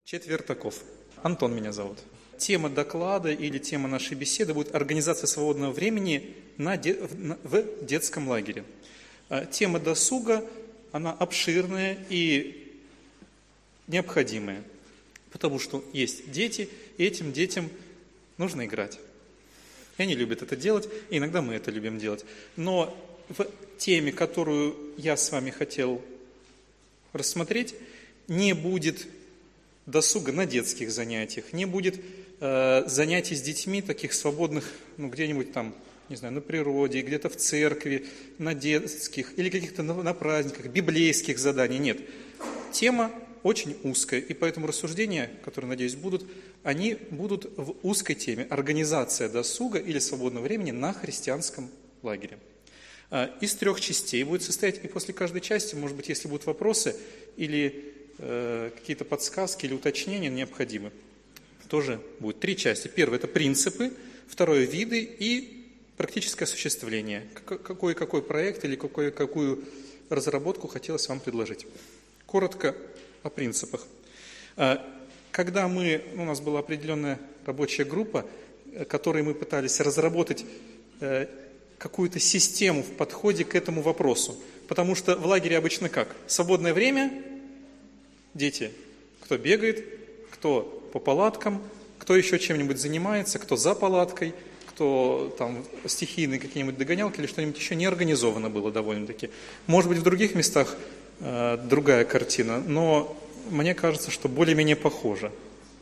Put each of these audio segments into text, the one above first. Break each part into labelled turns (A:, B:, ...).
A: Четверг таков. Антон меня зовут. Тема доклада или тема нашей беседы будет «Организация свободного времени в детском лагере». Тема досуга, она обширная и необходимая, потому что есть дети, и этим детям нужно играть. И они любят это делать, и иногда мы это любим делать. Но в теме, которую я с вами хотел рассмотреть, не будет досуга на детских занятиях, не будет занятий с детьми, таких свободных, где-нибудь там, не знаю, на природе, где-то в церкви, на детских, или каких-то на праздниках, библейских заданий. Нет. Тема очень узкая, и поэтому рассуждения, которые, надеюсь, будут, они будут в узкой теме. Организация досуга или свободного времени на христианском лагере. Из 3 частей будет состоять, и после каждой части, может быть, если будут вопросы или какие-то подсказки или уточнения необходимы, тоже будет 3 части. Первое – это принципы, второе – виды и практическое осуществление. Какой проект или какую разработку хотелось вам предложить. Коротко о принципах. Когда у нас была определенная рабочая группа, которой мы пытались разработать какую-то систему в подходе к этому вопросу. Потому что в лагере обычно как? Свободное время, дети, кто бегает, кто по палаткам, кто еще чем-нибудь занимается, кто за палаткой, кто там стихийные какие-нибудь догонялки или что-нибудь еще не организовано было довольно-таки. Может быть, в других местах другая картина, но мне кажется, что более-менее похоже.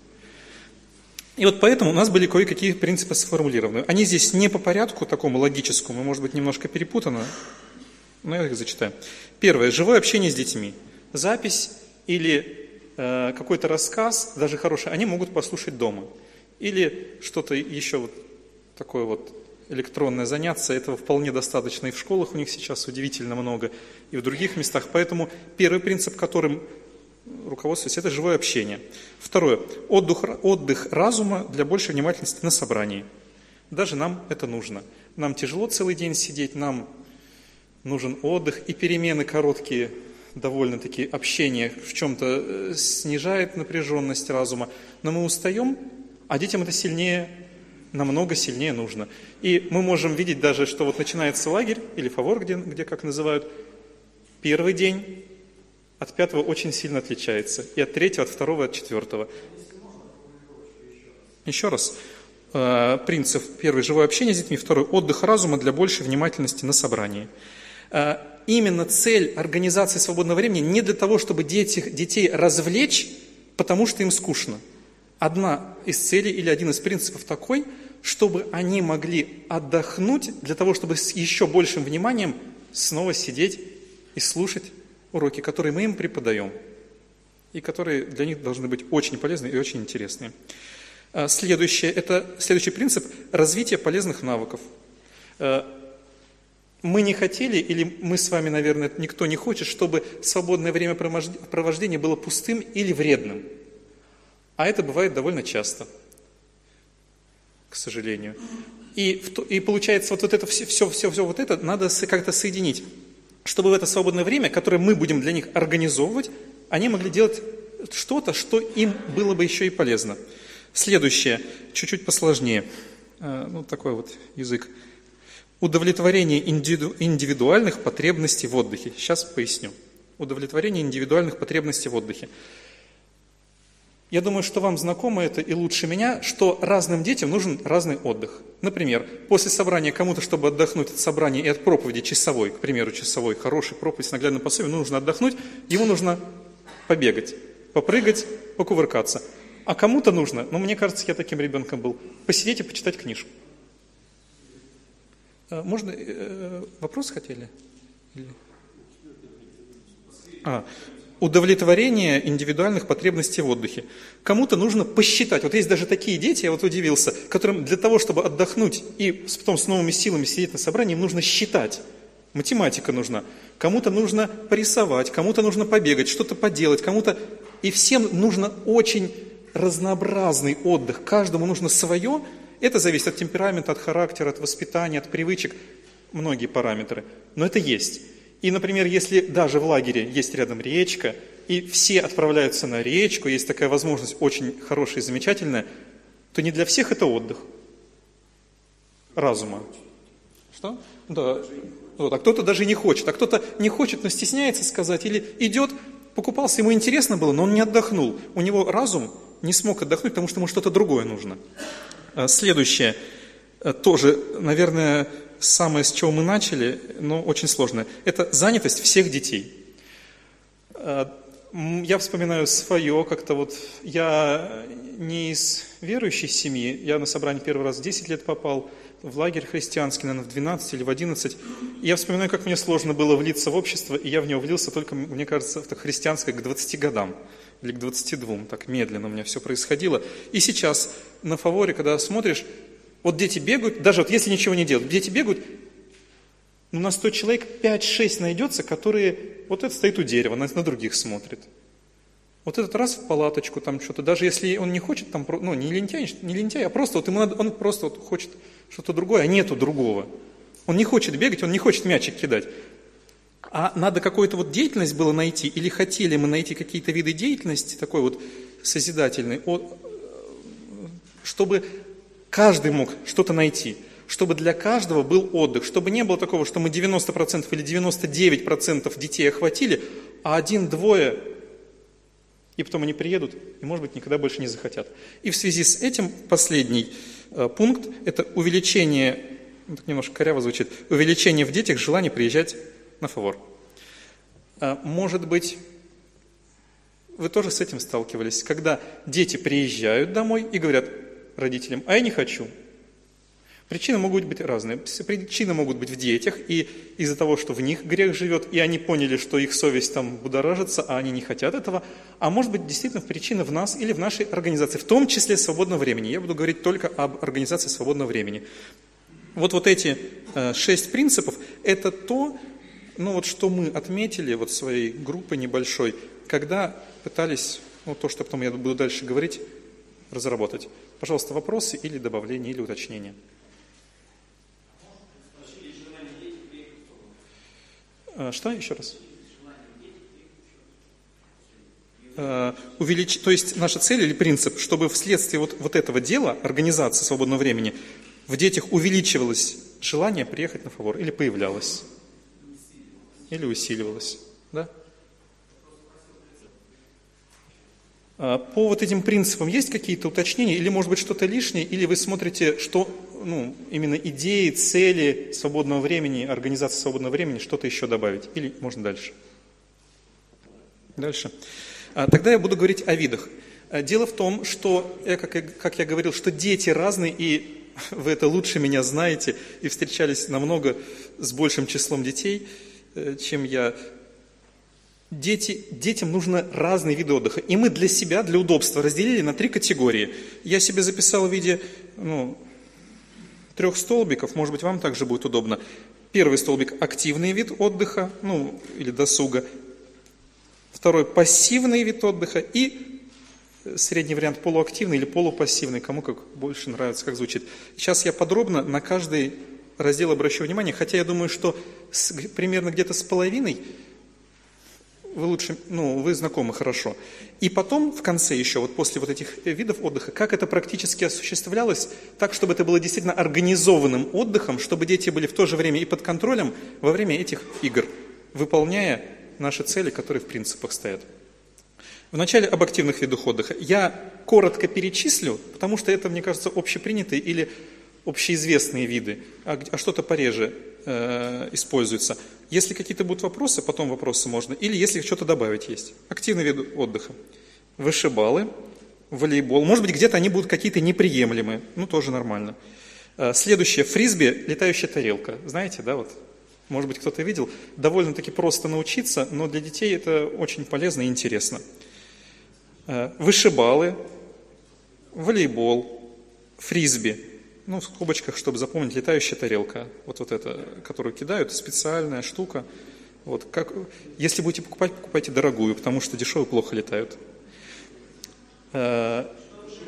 A: И вот поэтому у нас были кое-какие принципы сформулированы. Они здесь не по порядку такому логическому, может быть, немножко перепутано, но я их зачитаю. Первое. Живое общение с детьми. Запись или какой-то рассказ, даже хороший, они могут послушать дома. Или что-то еще вот такое вот электронное заняться, этого вполне достаточно и в школах у них сейчас удивительно много, и в других местах. Поэтому первый принцип, которым руководствуюсь, это живое общение. Второе. Отдых разума для большей внимательности на собрании. Даже нам это нужно. Нам тяжело целый день сидеть, нам нужен отдых, и перемены короткие, довольно-таки общение в чем-то снижает напряженность разума, но мы устаем, а детям это намного сильнее нужно. И мы можем видеть даже, что вот начинается лагерь, или фавор, где как называют, первый день от 5-го очень сильно отличается, и от 3-го, от 2-го, от 4-го. Еще раз. Принцип первый – живое общение с детьми, второй – отдых разума для большей внимательности на собрании. Именно цель организации свободного времени не для того, чтобы детей развлечь, потому что им скучно. Одна из целей или один из принципов такой, чтобы они могли отдохнуть для того, чтобы с еще большим вниманием снова сидеть и слушать уроки, которые мы им преподаем, и которые для них должны быть очень полезны и очень интересные. Следующий принцип – развитие полезных навыков. Мы не хотели, или мы с вами, наверное, никто не хочет, чтобы свободное времяпровождение было пустым или вредным. А это бывает довольно часто, к сожалению. И получается, вот это все вот это надо как-то соединить, чтобы в это свободное время, которое мы будем для них организовывать, они могли делать что-то, что им было бы еще и полезно. Следующее, чуть-чуть посложнее, такой вот язык. Удовлетворение индивидуальных потребностей в отдыхе. Сейчас поясню. Удовлетворение индивидуальных потребностей в отдыхе. Я думаю, что вам знакомо это и лучше меня, что разным детям нужен разный отдых. Например, после собрания кому-то, чтобы отдохнуть от собрания и от проповеди часовой, к примеру, часовой, хороший проповедь с наглядным пособием, нужно отдохнуть, ему нужно побегать, попрыгать, покувыркаться. А кому-то нужно, мне кажется, я таким ребенком был, посидеть и почитать книжку. Можно? Вопрос хотели? Удовлетворение индивидуальных потребностей в отдыхе. Кому-то нужно посчитать. Вот есть даже такие дети, я вот удивился, которым для того, чтобы отдохнуть и потом с новыми силами сидеть на собрании, им нужно считать. Математика нужна. Кому-то нужно порисовать, кому-то нужно побегать, что-то поделать, кому-то... И всем нужно очень разнообразный отдых. Каждому нужно свое. Это зависит от темперамента, от характера, от воспитания, от привычек, многие параметры. Но это есть. И, например, если даже в лагере есть рядом речка, и все отправляются на речку, есть такая возможность очень хорошая и замечательная, то не для всех это отдых разума. Что? Да. Вот. А кто-то даже не хочет. А кто-то не хочет, но стесняется сказать. Или идет, покупался, ему интересно было, но он не отдохнул. У него разум не смог отдохнуть, потому что ему что-то другое нужно. Следующее. Тоже, наверное, самое, с чего мы начали, но очень сложное. Это занятость всех детей. Я вспоминаю свое, как-то вот, я не из верующей семьи, я на собрание первый раз в 10 лет попал, в лагерь христианский, наверное, в 12 или в 11. И я вспоминаю, как мне сложно было влиться в общество, и я в него влился только, мне кажется, в христианское к 20 годам или к 22, так медленно у меня все происходило. И сейчас на фаворе, когда смотришь, вот дети бегают, даже вот если ничего не делают, дети бегают, ну, на 100 человек 5-6 найдется, которые, вот этот стоит у дерева, на других смотрит. Вот этот раз в палаточку, там что-то, даже если он не хочет, там, ну, не лентяй, а просто вот ему надо, он просто вот хочет что-то другое, а нету другого. Он не хочет бегать, он не хочет мячик кидать. А надо какую-то вот деятельность было найти, или хотели мы найти какие-то виды деятельности, такой вот созидательной, чтобы каждый мог что-то найти, чтобы для каждого был отдых, чтобы не было такого, что мы 90% или 99% детей охватили, а 1-2, и потом они приедут, и, может быть, никогда больше не захотят. И в связи с этим последний пункт – это увеличение, так немножко коряво звучит, увеличение в детях желания приезжать на фавор. Может быть, вы тоже с этим сталкивались, когда дети приезжают домой и говорят родителям: а я не хочу. Причины могут быть разные. Причины могут быть в детях, и из-за того, что в них грех живет, и они поняли, что их совесть там будоражится, а они не хотят этого. А может быть, действительно, причина в нас или в нашей организации, в том числе свободного времени. Я буду говорить только об организации свободного времени. Вот эти 6 принципов – это то, ну вот что мы отметили вот своей группой небольшой, когда пытались, вот то, что потом я буду дальше говорить, разработать. Пожалуйста, вопросы или добавления, или уточнения. Что еще раз? То есть наша цель или принцип, чтобы вследствие вот этого дела, организации свободного времени, в детях увеличивалось желание приехать на фавор, или появлялось, или усиливалось. Да? По вот этим принципам есть какие-то уточнения, или может быть что-то лишнее, или вы смотрите, что именно идеи, цели свободного времени, организации свободного времени, что-то еще добавить, или можно дальше? Дальше. Тогда я буду говорить о видах. Дело в том, что, как я говорил, что дети разные, и вы это лучше меня знаете, и встречались намного с большим числом детей, чем я. Детям нужны разные виды отдыха. И мы для себя, для удобства разделили на 3 категории. Я себе записал в виде 3 столбиков, может быть, вам также будет удобно. Первый столбик – активный вид отдыха, или досуга. Второй – пассивный вид отдыха. И средний вариант – полуактивный или полупассивный, кому как больше нравится, как звучит. Сейчас я подробно на каждый раздел обращу внимание, хотя я думаю, что примерно где-то с половиной вы знакомы хорошо. И потом, в конце еще, вот после вот этих видов отдыха, как это практически осуществлялось, так, чтобы это было действительно организованным отдыхом, чтобы дети были в то же время и под контролем во время этих игр, выполняя наши цели, которые в принципах стоят. Вначале об активных видах отдыха. Я коротко перечислю, потому что это, мне кажется, общепринятые или общеизвестные виды, а что-то пореже используется. Если какие-то будут вопросы, потом вопросы можно, или если что-то добавить есть. Активный вид отдыха. Вышибалы, волейбол. Может быть, где-то они будут какие-то неприемлемые, тоже нормально. Следующее, фрисби, летающая тарелка. Знаете, да, вот? Может быть, кто-то видел. Довольно-таки просто научиться, но для детей это очень полезно и интересно. Вышибалы, волейбол, фрисби. В скобочках, чтобы запомнить, летающая тарелка. Вот это, которую кидают, специальная штука. Если будете покупать, покупайте дорогую, потому что дешевые плохо летают. Это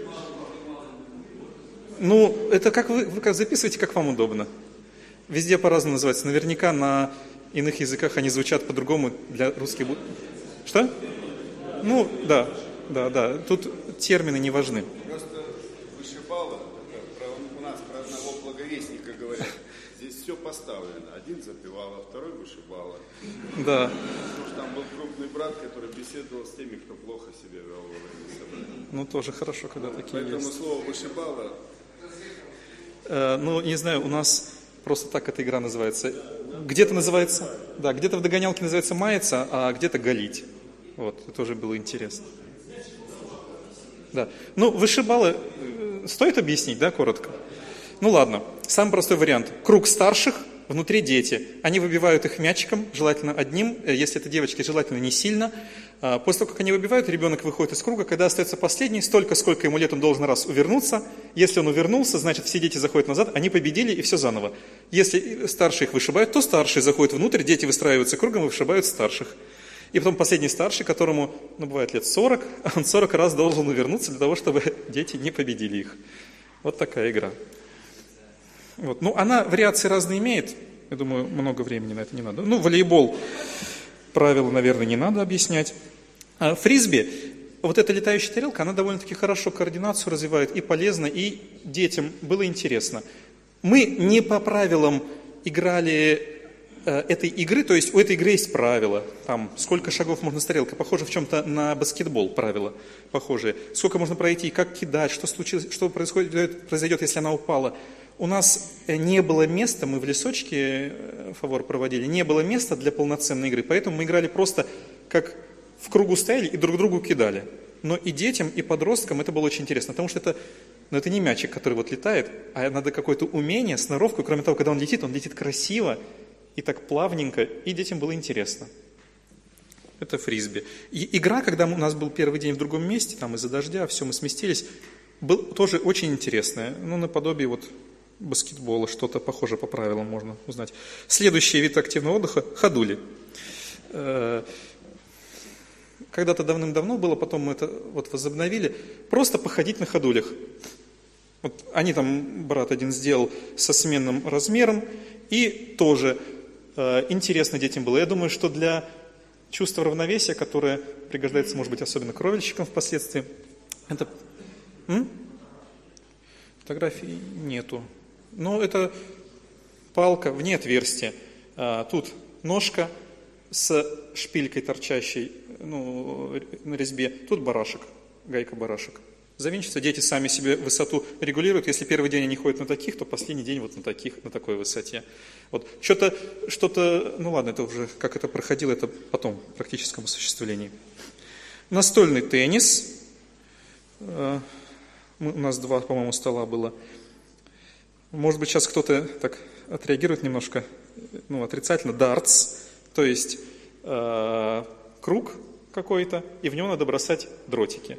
A: как вы записываете, как вам удобно. Везде по-разному называется. Наверняка на иных языках они звучат по-другому для русских. Что? Ну, да, тут термины не важны.
B: Просто вышибала, у нас про одного благовестника говорят, здесь все поставлено. Один запевал, а второй вышибала.
A: Да.
B: Потому что там был крупный брат, который беседовал с теми, кто плохо себя вел во время собрания.
A: Ну, тоже хорошо, когда такие есть.
B: Поэтому слово вышибала.
A: Ну, не знаю, у нас просто так эта игра называется. Где-то называется, да, где-то в догонялке называется маяться, а где-то галить. Вот, это тоже было интересно. Да. Ну, вышибалы стоит объяснить, да, коротко? Ну, ладно. Самый простой вариант. Круг старших, внутри дети. Они выбивают их мячиком, желательно одним. Если это девочки, желательно не сильно. После того, как они выбивают, ребенок выходит из круга. Когда остается последний, столько, сколько ему лет, он должен раз увернуться. Если он увернулся, значит, все дети заходят назад, они победили, и все заново. Если старшие их вышибают, то старшие заходят внутрь, дети выстраиваются кругом и вышибают старших. И потом последний старший, которому, ну, бывает лет 40, он 40 раз должен увернуться для того, чтобы дети не победили их. Вот такая игра. Вот. Ну, она вариации разные имеет. Я думаю, много времени на это не надо. Ну, волейбол, правила, наверное, не надо объяснять. А фрисби, вот эта летающая тарелка, она довольно-таки хорошо координацию развивает и полезно, и детям было интересно. Мы не по правилам играли этой игры, то есть у этой игры есть правила, там сколько шагов можно с тарелкой, похоже в чем-то на баскетбол правила похожие, сколько можно пройти, как кидать, что случилось, что произойдет, если она упала. У нас не было места, мы в лесочке фавор проводили, не было места для полноценной игры, поэтому мы играли просто как в кругу стояли и друг другу кидали. Но и детям, и подросткам это было очень интересно, потому что это не мячик, который вот летает, а надо какое-то умение, сноровку, кроме того, когда он летит красиво, и так плавненько, и детям было интересно. Это фрисби. И игра, когда у нас был первый день в другом месте, там из-за дождя, все, мы сместились, была тоже очень интересная. Ну, наподобие вот баскетбола, что-то похожее по правилам можно узнать. Следующий вид активного отдыха – ходули. Когда-то давным-давно было, потом мы это вот возобновили, просто походить на ходулях. Вот они там, брат один сделал со сменным размером, и тоже интересно детям было. Я думаю, что для чувства равновесия, которое пригождается, может быть, особенно кровельщикам впоследствии, это... Фотографий нету. Но это палка вне отверстия. Тут ножка с шпилькой торчащей, ну, на резьбе. Тут барашек, гайка-барашек. Завинчивается, дети сами себе высоту регулируют. Если первый день они ходят на таких, то последний день вот на такой высоте. Вот. Что-то, ну ладно, это уже, как это проходило, это потом, в практическом осуществлении. Настольный теннис. У нас 2, по-моему, стола было. Может быть, сейчас кто-то так отреагирует немножко, ну, отрицательно. Дартс, то есть круг какой-то, и в него надо бросать дротики.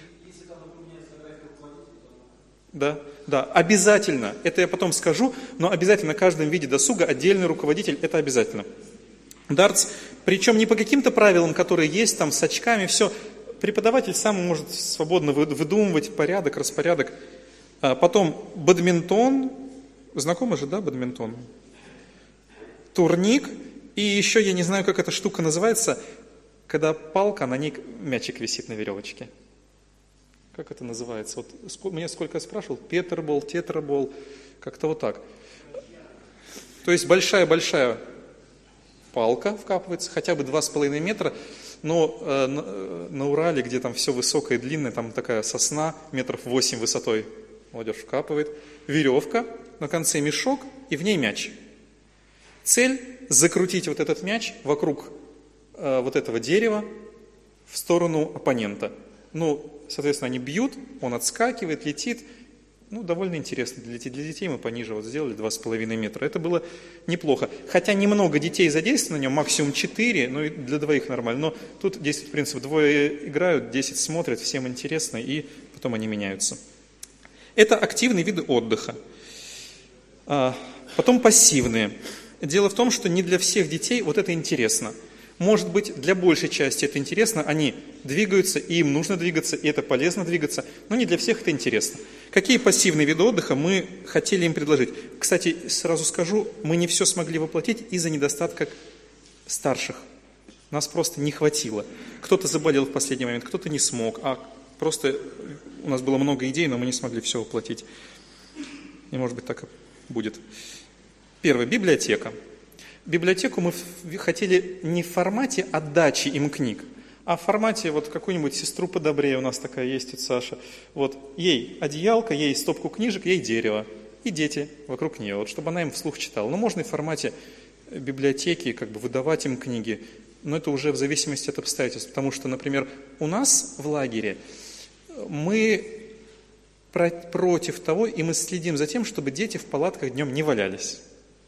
A: Да, обязательно. Это я потом скажу, но обязательно на каждом виде досуга отдельный руководитель, это обязательно. Дартс, причем не по каким-то правилам, которые есть, там, с очками, все. Преподаватель сам может свободно выдумывать порядок, распорядок. Потом бадминтон, знакомы же, да, бадминтон? Турник, и еще я не знаю, как эта штука называется, когда палка, на ней мячик висит на веревочке. Как это называется? Вот меня сколько я спрашивал, петербол, тетрабол, как-то вот так. То есть большая-большая палка вкапывается, хотя бы 2,5 метра, но на Урале, где там все высокое и длинное, там такая сосна, 8 метров высотой, молодежь вкапывает, веревка, на конце мешок и в ней мяч. Цель – закрутить вот этот мяч вокруг вот этого дерева в сторону оппонента. Ну, соответственно, они бьют, он отскакивает, летит. Ну, довольно интересно для детей мы пониже вот сделали 2,5 метра. Это было неплохо. Хотя немного детей задействовано на нем, максимум 4, ну и для двоих нормально. Но тут действует принцип, 2 играют, 10 смотрят, всем интересно, и потом они меняются. Это активные виды отдыха. Потом пассивные. Дело в том, что не для всех детей вот это интересно. Может быть, для большей части это интересно, они двигаются, и им нужно двигаться, и это полезно двигаться, но не для всех это интересно. Какие пассивные виды отдыха мы хотели им предложить? Кстати, сразу скажу, мы не все смогли воплотить из-за недостатка старших. Нас просто не хватило. Кто-то заболел в последний момент, кто-то не смог, а просто у нас было много идей, но мы не смогли все воплотить. И, может быть, так и будет. Первое. Библиотека. Библиотеку мы хотели не в формате отдачи им книг, а в формате вот какую-нибудь сестру подобрее, у нас такая есть, тут Саша. Вот ей одеялко, ей стопку книжек, ей дерево. И дети вокруг нее, вот, чтобы она им вслух читала. Но можно и в формате библиотеки, как бы выдавать им книги, но это уже в зависимости от обстоятельств. Потому что, например, у нас в лагере мы против того, и мы следим за тем, чтобы дети в палатках днем не валялись.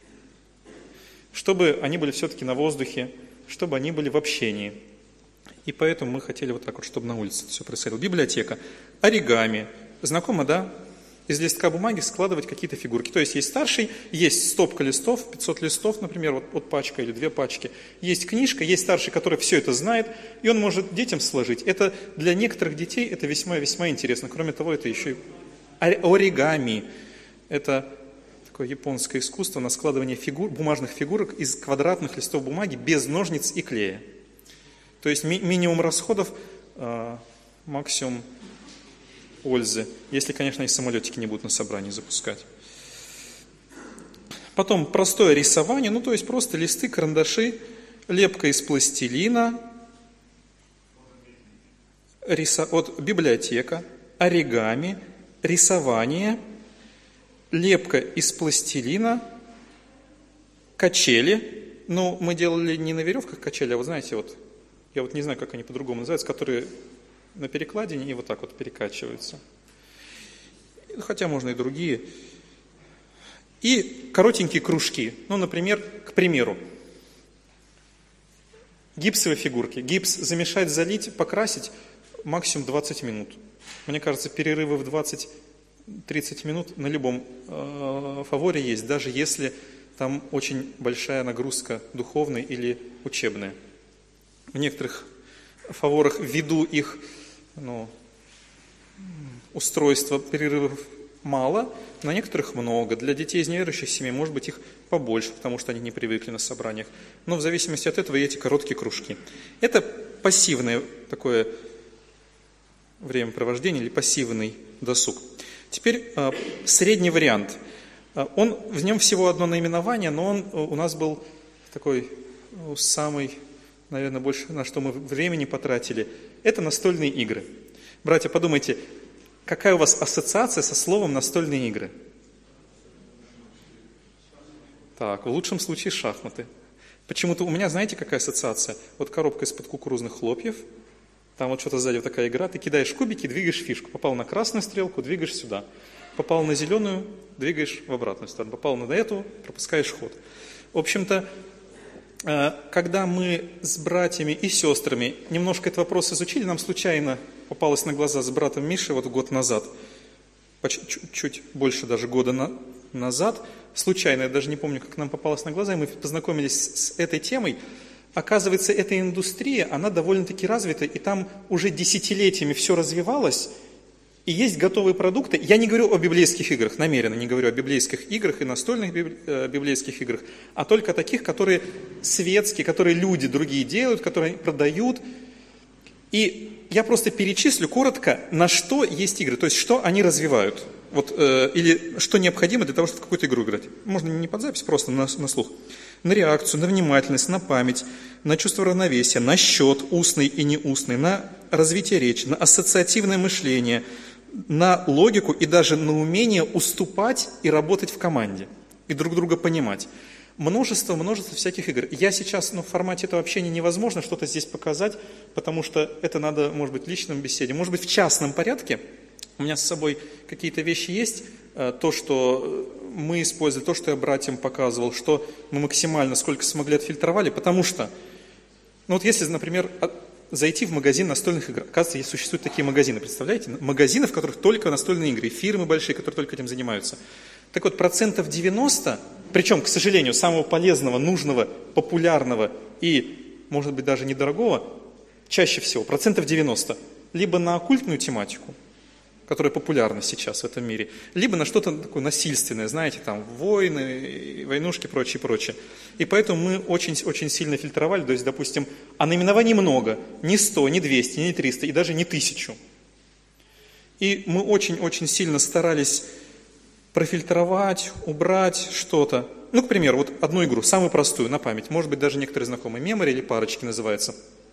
A: Чтобы они были все-таки на воздухе, чтобы они были в общении. И поэтому мы хотели вот так вот, чтобы на улице все происходило. Библиотека. Оригами. Знакомо, да? Из листка бумаги складывать какие-то фигурки. То есть есть старший, есть стопка листов, 500 листов, например, вот пачка или 2 пачки. Есть книжка, есть старший, который все это знает, и он может детям сложить. Это для некоторых детей это весьма-весьма интересно. Кроме того, это еще и оригами. Это такое японское искусство на складывание бумажных фигурок из квадратных листов бумаги без ножниц и клея. То есть минимум расходов, максимум пользы, если, конечно, и самолетики не будут на собрании запускать. Потом простое рисование, то есть просто листы, карандаши, лепка из пластилина, библиотека, оригами, рисование, лепка из пластилина, качели. Мы делали не на веревках качели, а вы знаете, я не знаю, как они по-другому называются, которые на перекладине и вот так вот перекачиваются. Хотя можно и другие. И коротенькие кружки. Например, к примеру, гипсовые фигурки. Гипс замешать, залить, покрасить максимум 20 минут. Мне кажется, перерывы в 20-30 минут на любом фаворе есть, даже если там очень большая нагрузка духовная или учебная. В некоторых фаворах ввиду их устройства перерывов мало, на некоторых много. Для детей из неверующих семей может быть их побольше, потому что они не привыкли на собраниях. Но в зависимости от этого и эти короткие кружки. Это пассивное такое времяпровождение или пассивный досуг. Теперь средний вариант. В нем всего одно наименование, но он у нас был такой самый, наверное, больше на что мы времени потратили. Это настольные игры. Братья, подумайте, какая у вас ассоциация со словом «настольные игры»? Так, в лучшем случае шахматы. Почему-то у меня, знаете, какая ассоциация? Коробка из-под кукурузных хлопьев, там что-то сзади такая игра, ты кидаешь кубики, двигаешь фишку. Попал на красную стрелку, двигаешь сюда. Попал на зеленую, двигаешь в обратную сторону. Попал на эту, пропускаешь ход. В общем-то, когда мы с братьями и сестрами немножко этот вопрос изучили, нам случайно попалось на глаза с братом Мишей год назад, чуть больше даже года назад, случайно, я даже не помню, как нам попалось на глаза, и мы познакомились с этой темой. Оказывается, эта индустрия, она довольно-таки развита, и там уже десятилетиями все развивалось, и есть готовые продукты. Я не говорю о библейских играх, намеренно не говорю о библейских играх и настольных библейских играх, а только о таких, которые светские, которые люди другие делают, которые продают. И я просто перечислю коротко, на что есть игры, то есть что они развивают. Или что необходимо для того, чтобы в какую-то игру играть. Можно не под запись, просто на слух. На реакцию, на внимательность, на память, на чувство равновесия, на счет, устный и неустный, на развитие речи, на ассоциативное мышление, на логику и даже на умение уступать и работать в команде, и друг друга понимать. Множество всяких игр. Я сейчас, в формате этого общения невозможно что-то здесь показать, потому что это надо, может быть, в личном беседе, может быть, в частном порядке. У меня с собой какие-то вещи есть, то, что мы использовали, то, что я братьям показывал, что мы максимально, сколько смогли, отфильтровали, потому что, если, например, зайти в магазин настольных игр, оказывается, существуют такие магазины, представляете? Магазины, в которых только настольные игры, фирмы большие, которые только этим занимаются. Так вот, 90%, причем, к сожалению, самого полезного, нужного, популярного и, может быть, даже недорогого, чаще всего, 90%, либо на оккультную тематику, которое популярно сейчас в этом мире, либо на что-то такое насильственное, знаете, там, войны, войнушки, прочее, прочее. И поэтому мы очень сильно фильтровали, то есть, допустим, а наименований много, не 100, не 200, не 300 и даже не 1000. И мы очень сильно старались профильтровать, убрать что-то. Ну, к примеру, вот одну игру, самую простую, на память, может быть, даже некоторые знакомые, Memory или парочки называется.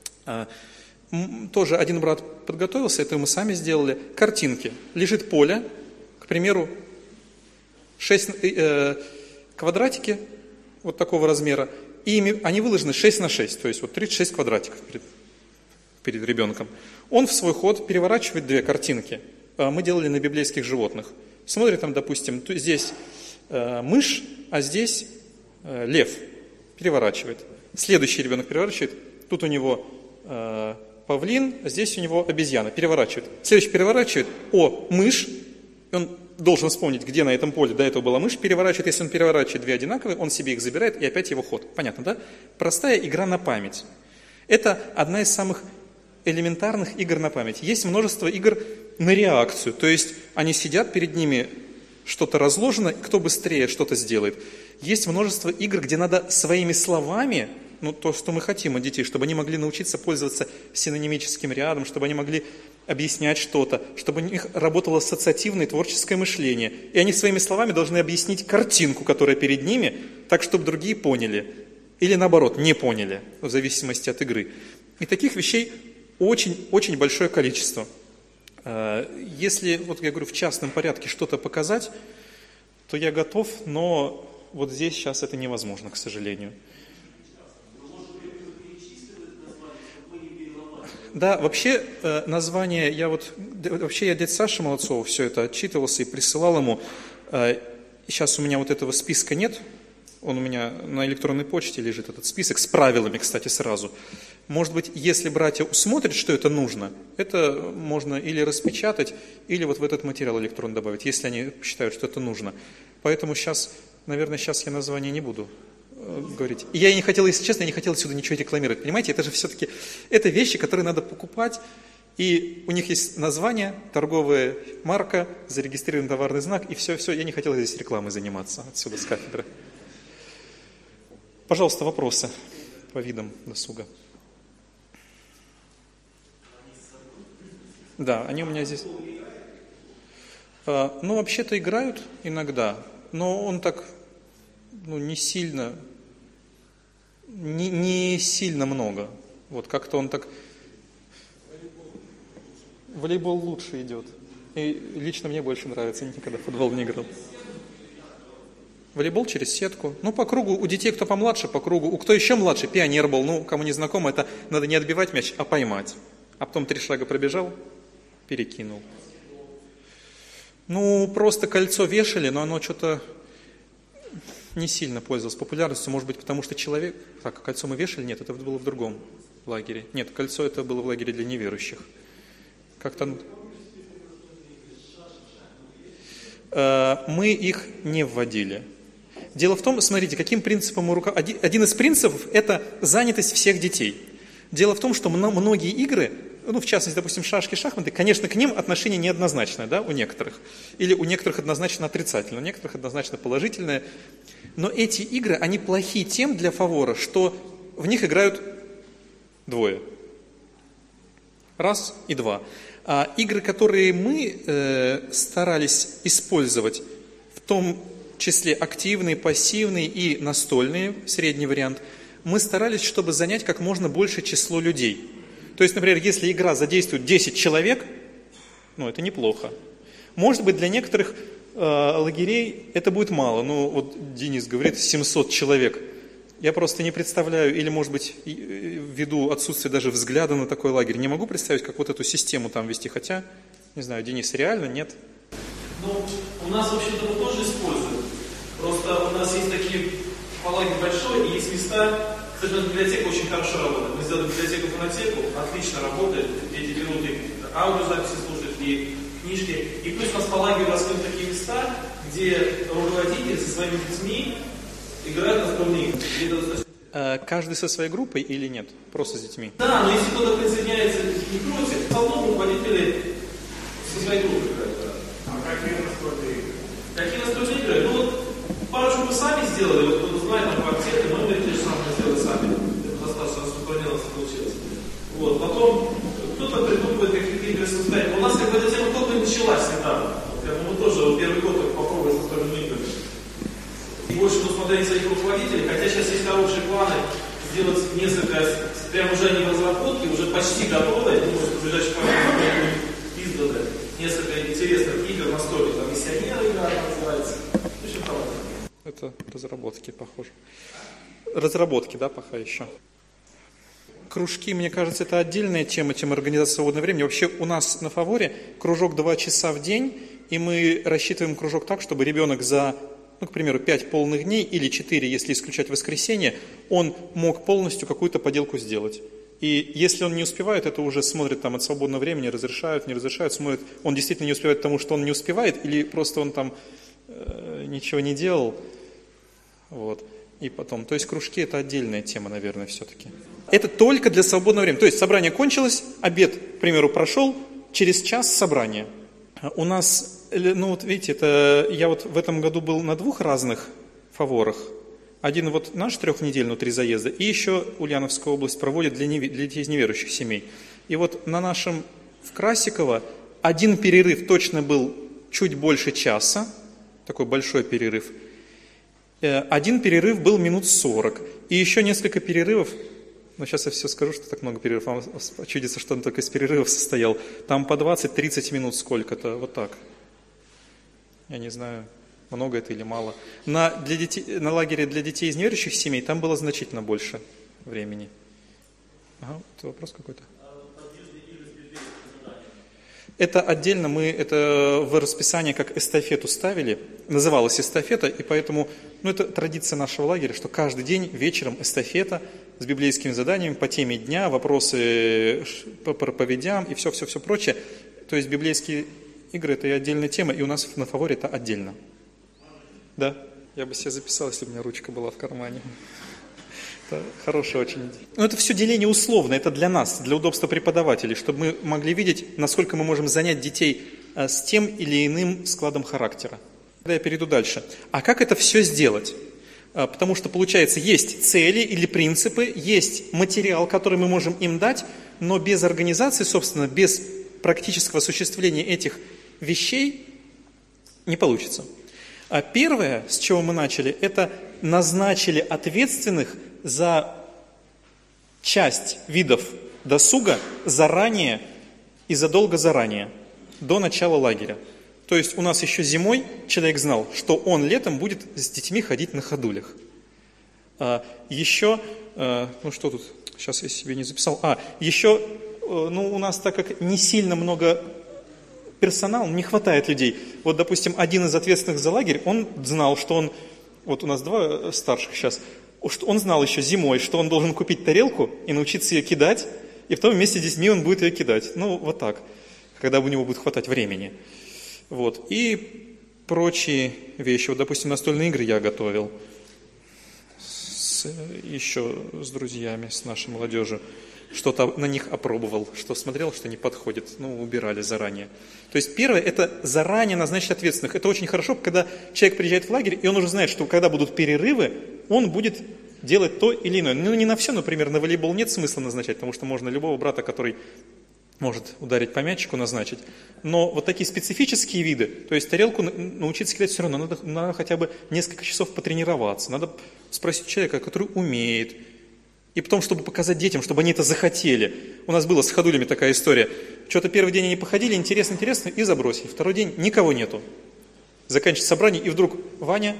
A: Тоже один брат подготовился, это мы сами сделали. Картинки. Лежит поле, к примеру, 6 квадратики вот такого размера, и они выложены 6 на 6, то есть вот 36 квадратиков перед ребенком. Он в свой ход переворачивает 2 картинки. Мы делали на библейских животных. Смотрит там, допустим, здесь мышь, а здесь лев. Переворачивает. Следующий ребенок переворачивает. Тут у него павлин, а здесь у него обезьяна. Переворачивает. Следующий переворачивает. Мышь. И он должен вспомнить, где на этом поле до этого была мышь. Переворачивает. Если он переворачивает 2 одинаковые, он себе их забирает, и опять его ход. Понятно, да? Простая игра на память. Это одна из самых элементарных игр на память. Есть множество игр на реакцию. То есть они сидят, перед ними что-то разложено, кто быстрее что-то сделает. Есть множество игр, где надо своими словами, то, что мы хотим от детей, чтобы они могли научиться пользоваться синонимическим рядом, чтобы они могли объяснять что-то, чтобы у них работало ассоциативное и творческое мышление. И они своими словами должны объяснить картинку, которая перед ними, так, чтобы другие поняли. Или наоборот, не поняли, в зависимости от игры. И таких вещей очень большое количество. Если, вот я говорю, в частном порядке что-то показать, то я готов, но вот здесь сейчас это невозможно, к сожалению. Да, вообще название, я дядь Саша Молодцова все это отчитывался и присылал ему. Сейчас у меня вот этого списка нет, он у меня на электронной почте лежит, этот список с правилами, кстати, сразу. Может быть, если братья усмотрят, что это нужно, это можно или распечатать, или вот в этот материал электронный добавить, если они считают, что это нужно. Поэтому наверное, сейчас я название не буду говорить. И я не хотел, если честно, я не хотел отсюда ничего рекламировать. Понимаете, это же все-таки, это вещи, которые надо покупать, и у них есть название, торговая марка, зарегистрированный товарный знак, и все. Я не хотел здесь рекламой заниматься отсюда с кафедры. Пожалуйста, вопросы по видам досуга. Да, они у меня здесь. Вообще-то играют иногда, но он так, не сильно много. Вот как-то он так. Волейбол лучше идет. И лично мне больше нравится, я никогда в футбол не играл. Волейбол через сетку. По кругу, у детей, кто помладше, по кругу. У кто еще младше, пионербол. Кому не знакомо, это надо не отбивать мяч, а поймать. А потом 3 шага пробежал, перекинул. Просто кольцо вешали, но оно что-то не сильно пользовалось популярностью. Может быть, потому что человек... Так, кольцо мы вешали? Нет, это было в другом лагере. Нет, кольцо это было в лагере для неверующих. Как-то... Мы их не вводили. Дело в том, смотрите, каким принципом мы руководим. Один из принципов – это занятость всех детей. Дело в том, что многие игры, в частности, допустим, шашки, шахматы, конечно, к ним отношение неоднозначное, да, у некоторых. Или у некоторых однозначно отрицательное, у некоторых однозначно положительное. Но эти игры, они плохи тем для фавора, что в них играют 2. 1 и 2. А игры, которые мы старались использовать, в том числе активные, пассивные и настольные, средний вариант, мы старались, чтобы занять как можно большее число людей. То есть, например, если игра задействует 10 человек, это неплохо. Может быть, для некоторых лагерей это будет мало. Вот Денис говорит, 700 человек. Я просто не представляю, или, может быть, ввиду отсутствия даже взгляда на такой лагерь, не могу представить, как вот эту систему там вести. Хотя, не знаю, Денис, реально, нет?
C: У нас, вообще-то, мы тоже используем. Просто у нас есть такие, лагерь большой, и есть места, кстати, у нас библиотека очень хорошо работает. Мы сделали библиотеку-фонотеку, отлично работает. Дети берут и аудиозаписи слушают, и книжки. И плюс у нас по лагерю раскрыты такие места, где руководители со своими детьми играют настольные игры.
A: Каждый со своей группой или нет? Просто с детьми?
C: Да, но если кто-то присоединяется не против, в основном руководители со своей группой играют. Какие настольные игры? Ну вот парочку мы сами сделали, вот кто-то знает, там квартеты, мы те же самые сделали сами. Это достаточно распространенно получилось. Вот, потом кто-то придумывает какие-то игры самостоятельно. У нас как бы эта тема только началась недавно. Мы тоже вот первый год как попробовали с настольными играми. И больше усмотрели своих руководителей, хотя сейчас есть хорошие планы сделать несколько, прямо уже они в разработке, уже почти готовы, я думаю, что в ближайшее время будет изданы несколько интересных игр настольных, там «Миссионеры» игра называется. В общем, там.
A: Это разработки, похоже. Разработки, да, пока еще. Кружки, мне кажется, это отдельная тема организации свободного времени. Вообще у нас на Фаворе кружок 2 часа в день, и мы рассчитываем кружок так, чтобы ребенок за, к примеру, 5 полных дней или 4, если исключать воскресенье, он мог полностью какую-то поделку сделать. И если он не успевает, это уже смотрит там от свободного времени, разрешают, не разрешают, смотрит, он действительно не успевает, потому что он не успевает, или просто он там ничего не делал. Вот. И потом, то есть кружки это отдельная тема, наверное, все-таки. Это только для свободного времени. То есть собрание кончилось, обед, к примеру, прошел, через час собрание. У нас, ну вот видите, это я вот в этом году был на 2 разных фаворах. Один вот наш 3-недельный, 3 заезда, и еще Ульяновская область проводит для детей из неверующих семей. И вот на нашем в Красиково один перерыв точно был чуть больше часа, такой большой перерыв. Один перерыв был минут 40. И еще несколько перерывов, но сейчас я все скажу, что так много перерывов, вам чудится, что он только из перерывов состоял. Там по 20-30 минут сколько-то, вот так. Я не знаю, много это или мало. На лагере для детей из неверующих семей там было значительно больше времени. Ага, это вопрос какой-то. Это отдельно мы это в расписание как эстафету ставили, называлась эстафета, и поэтому, это традиция нашего лагеря, что каждый день вечером эстафета с библейскими заданиями по теме дня, вопросы по проповедям и все прочее. То есть библейские игры это и отдельная тема, и у нас на Фаворе это отдельно. Да, я бы себе записал, если бы у меня ручка была в кармане. Это хорошая очень. Но это все деление условно, это для нас, для удобства преподавателей, чтобы мы могли видеть, насколько мы можем занять детей с тем или иным складом характера. Тогда я перейду дальше. А как это все сделать? Потому что, получается, есть цели или принципы, есть материал, который мы можем им дать, но без организации, собственно, без практического осуществления этих вещей не получится. Первое, с чего мы начали, это назначили ответственных за часть видов досуга заранее и задолго заранее, до начала лагеря. То есть у нас еще зимой человек знал, что он летом будет с детьми ходить на ходулях. Еще, что тут, сейчас я себе не записал. Еще, у нас так как не сильно много персонала, не хватает людей. Вот, допустим, один из ответственных за лагерь, он знал, что он, вот у нас 2 старших сейчас, он знал еще зимой, что он должен купить тарелку и научиться ее кидать, и потом вместе с детьми он будет ее кидать. Вот так, когда у него будет хватать времени. Вот. И прочие вещи. Вот, допустим, настольные игры я готовил еще с друзьями, с нашей молодежью. Что-то на них опробовал, что смотрел, что не подходит. Убирали заранее. То есть первое, это заранее назначить ответственных. Это очень хорошо, когда человек приезжает в лагерь, и он уже знает, что когда будут перерывы, он будет делать то или иное. Не на все, например, на волейбол нет смысла назначать, потому что можно любого брата, который может ударить по мячику, назначить. Но вот такие специфические виды, то есть тарелку научиться кидать все равно, надо хотя бы несколько часов потренироваться, надо спросить человека, который умеет. И потом, чтобы показать детям, чтобы они это захотели. У нас была с ходулями такая история. Что-то первый день они походили, интересно, и забросили. Второй день никого нету. Заканчивается собрание, и вдруг Ваня,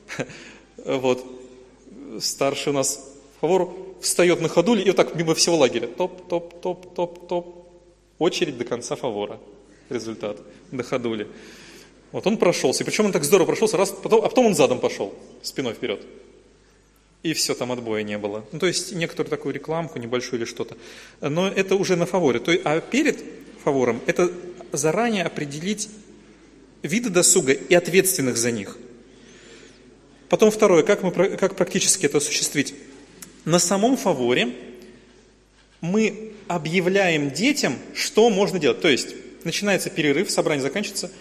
A: старший у нас Фавор, встает на ходуле, и вот так мимо всего лагеря. Топ. Очередь до конца Фавора. Результат. До ходули. Вот он прошелся. И причем он так здорово прошелся, а потом он задом пошел, спиной вперед. И все, там отбоя не было. То есть некоторую такую рекламку, небольшую или что-то. Но это уже на Фаворе. А перед Фавором это заранее определить виды досуга и ответственных за них. Потом второе, как практически это осуществить. На самом Фаворе мы объявляем детям, что можно делать. То есть начинается перерыв, собрание заканчивается,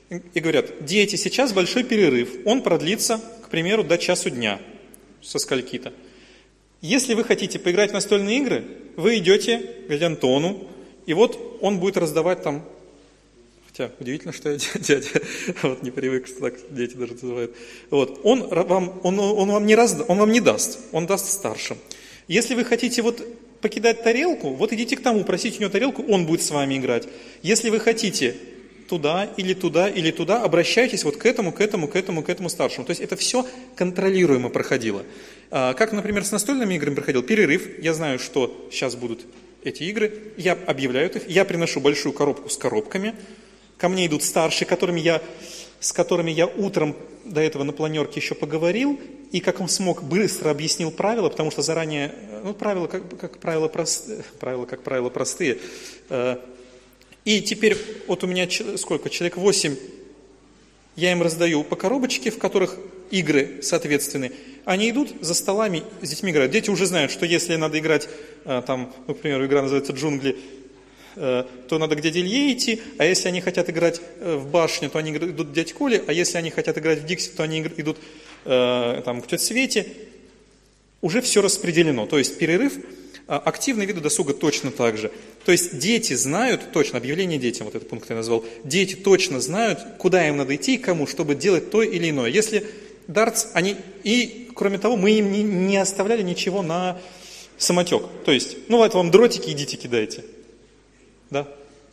A: и говорят: дети, сейчас большой перерыв, он продлится, к примеру, до часу дня, со скольки-то. Если вы хотите поиграть в настольные игры, вы идете к Антону, и вот он будет раздавать там, хотя удивительно, что я дядя, вот не привык, что так дети даже называют. Вот, он вам не даст, он даст старшим. Если вы хотите вот покидать тарелку, вот идите к тому, просите у него тарелку, он будет с вами играть. Если вы хотите туда, или туда, или туда, обращайтесь вот к этому старшему. То есть это все контролируемо проходило. Как, например, с настольными играми проходил перерыв. Я знаю, что сейчас будут эти игры. Я объявляю их. Я приношу большую коробку с коробками. Ко мне идут старшие, с которыми я утром до этого на планерке еще поговорил. И как он смог, быстро объяснил правила, потому что заранее, правила, как правило, простые. И теперь вот у меня человек 8, я им раздаю по коробочке, в которых игры соответственны. Они идут за столами, с детьми играют. Дети уже знают, что если надо играть, там, к примеру, игра называется «Джунгли», то надо к дяде Илье идти, а если они хотят играть в башню, то они идут к дяде Коле, а если они хотят играть в Дикси, то они идут там, к тете Свете. Уже все распределено. То есть перерыв, активные виды досуга точно так же. То есть дети знают точно, объявление детям, вот этот пункт я назвал, дети точно знают, куда им надо идти и кому, чтобы делать то или иное. Если дартс, и кроме того, мы им не оставляли ничего на самотек. То есть, вот вам дротики, идите кидайте. Да?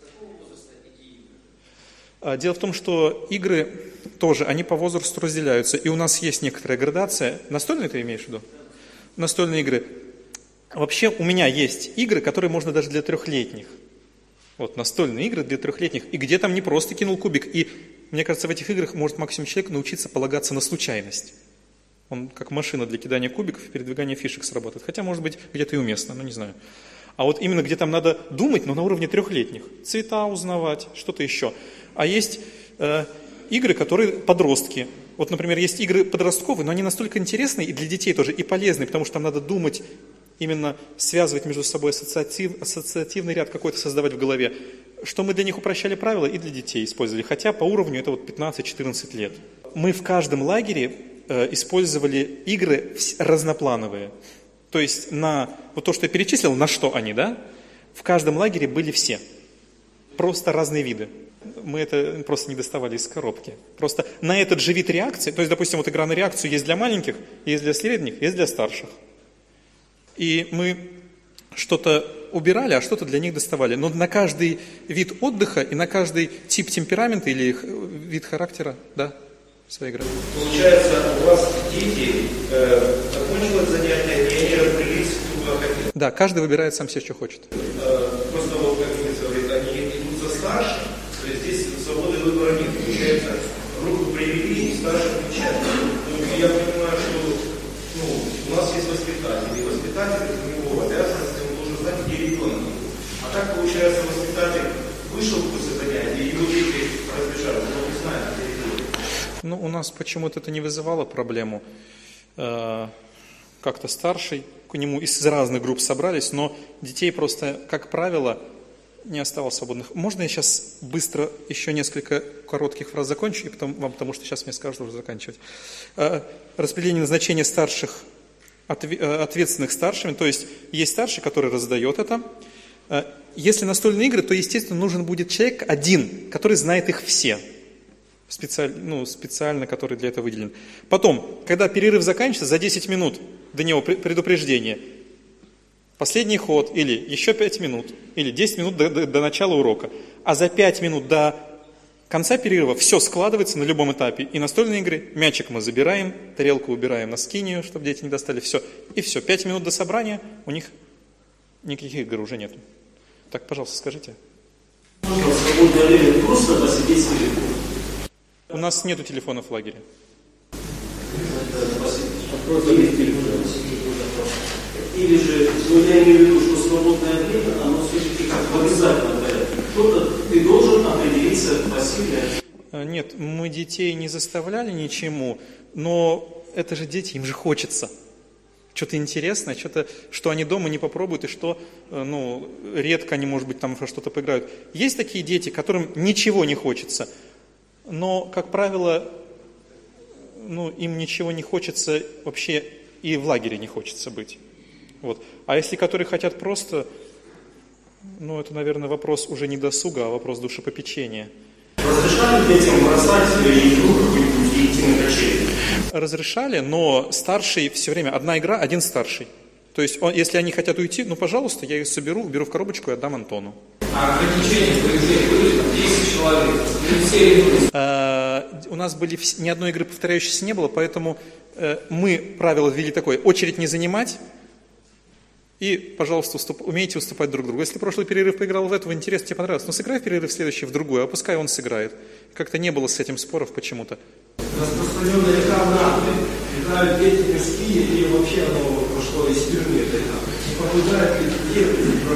A: Дело в том, что игры тоже, они по возрасту разделяются, и у нас есть некоторая градация. Настольные ты имеешь в виду? Настольные игры. Вообще у меня есть игры, которые можно даже для 3-летних. Вот настольные игры для 3-летних. И где там не просто кинул кубик. И мне кажется, в этих играх может максимум человек научиться полагаться на случайность. Он как машина для кидания кубиков и передвигания фишек сработает. Хотя, может быть, где-то и уместно, не знаю. А вот именно где там надо думать, но на уровне 3-летних. Цвета узнавать, что-то еще. А есть игры, которые подростки. Вот, например, есть игры подростковые, но они настолько интересные и для детей тоже, и полезные, потому что там надо думать, именно связывать между собой ассоциативный ряд какой-то создавать в голове, что мы для них упрощали правила и для детей использовали, хотя по уровню это вот 15-14 лет. Мы в каждом лагере использовали игры разноплановые. То есть на вот то, что я перечислил, на что они, да? В каждом лагере были все. Просто разные виды. Мы это просто не доставали из коробки. Просто на этот же вид реакции, то есть, допустим, вот игра на реакцию есть для маленьких, есть для средних, есть для старших. И мы что-то убирали, а что-то для них доставали. Но на каждый вид отдыха и на каждый тип темперамента или вид характера, да, своя игра.
D: Получается, у вас дети закончилось занятие, и они разбрелись куда хотят.
A: Да, каждый выбирает сам себе, что хочет.
D: Просто, вот, как Денис говорит, они идут за старшим, то есть здесь свободы выбора нет. Получается, руку привели, и старший включает. Я понимаю, что у нас есть воспитатель, и воспитатель, у него обязанности, он должен знать, где ребенок. А так, получается, воспитатель вышел после занятия, и его дети разбежались, он не знает, где ребенок.
A: У нас почему-то это не вызывало проблему. Как-то старший, к нему из разных групп собрались, но детей просто, как правило, не оставалось свободных. Можно я сейчас быстро еще несколько коротких фраз закончу, и потом потому что сейчас мне скажут уже заканчивать. Распределение назначения старших, ответственных старшими, то есть есть старший, который раздает это. Если настольные игры, то, естественно, нужен будет человек один, который знает их все. Специально, который для этого выделен. Потом, когда перерыв заканчивается, за 10 минут до него предупреждение. Последний ход, или еще 5 минут, или 10 минут до начала урока. А за 5 минут до конца перерыва все складывается на любом этапе. И настольные игры, мячик мы забираем, тарелку убираем на скинию, чтобы дети не достали, все. И все, 5 минут до собрания, у них никаких игр уже нет. Так, пожалуйста, скажите.
E: Можно в свободное время просто посидеть с телефоном.
A: У нас нету телефонов в лагере.
E: Или же, я имею в виду, что свободное время, оно все-таки как в обязательном порядке. Кто-то, ты должен определиться пассивно.
A: Нет, мы детей не заставляли ничему, но это же дети, им же хочется. Что-то интересное, что они дома не попробуют, и что, редко они, может быть, там что-то поиграют. Есть такие дети, которым ничего не хочется. но, как правило, им ничего не хочется вообще, и в лагере не хочется быть. Вот. А если которые хотят просто, это, наверное, вопрос уже не досуга, а вопрос душепопечения.
E: Разрешали детям бросать игру какую-нибудь и идти на качели?
A: Разрешали, но старший все время, одна игра, один старший. То есть, если они хотят уйти, пожалуйста, я ее соберу, уберу в коробочку и отдам Антону.
C: А ограничения в игре были? 10 человек?
A: У нас ни одной игры повторяющейся не было, поэтому мы правило ввели такое: очередь не занимать, и, пожалуйста, умейте уступать друг другу. Если прошлый перерыв поиграл в эту, интересно, тебе понравилось, сыграй в перерыв следующий в другой, а пускай он сыграет. Как-то не было с этим споров почему-то.
E: Распространенная река нахуй, играют дети мирские, и вообще оно прошло из тюрьмы. Побуждают детей,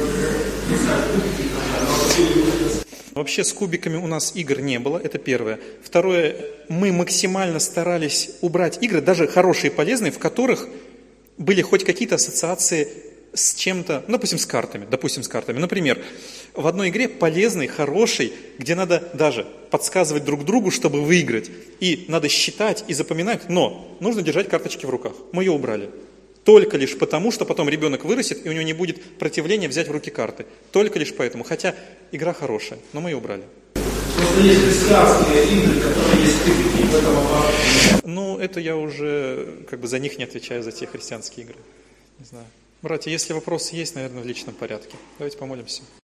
A: Вообще с кубиками у нас игр не было, это первое. Второе, мы максимально старались убрать игры, даже хорошие и полезные, в которых были хоть какие-то ассоциации с чем-то, допустим, с картами. Например, в одной игре полезной, хорошей, где надо даже подсказывать друг другу, чтобы выиграть, и надо считать и запоминать, но нужно держать карточки в руках. Мы ее убрали. Только лишь потому, что потом ребенок вырастет, и у него не будет противления взять в руки карты. Только лишь поэтому. Хотя игра хорошая, но мы ее убрали.
E: Просто есть христианские игры, которые есть кубики, в этом вопросе.
A: Это я уже за них не отвечаю, за те христианские игры. Не знаю. Братья, если вопросы есть, наверное, в личном порядке. Давайте помолимся.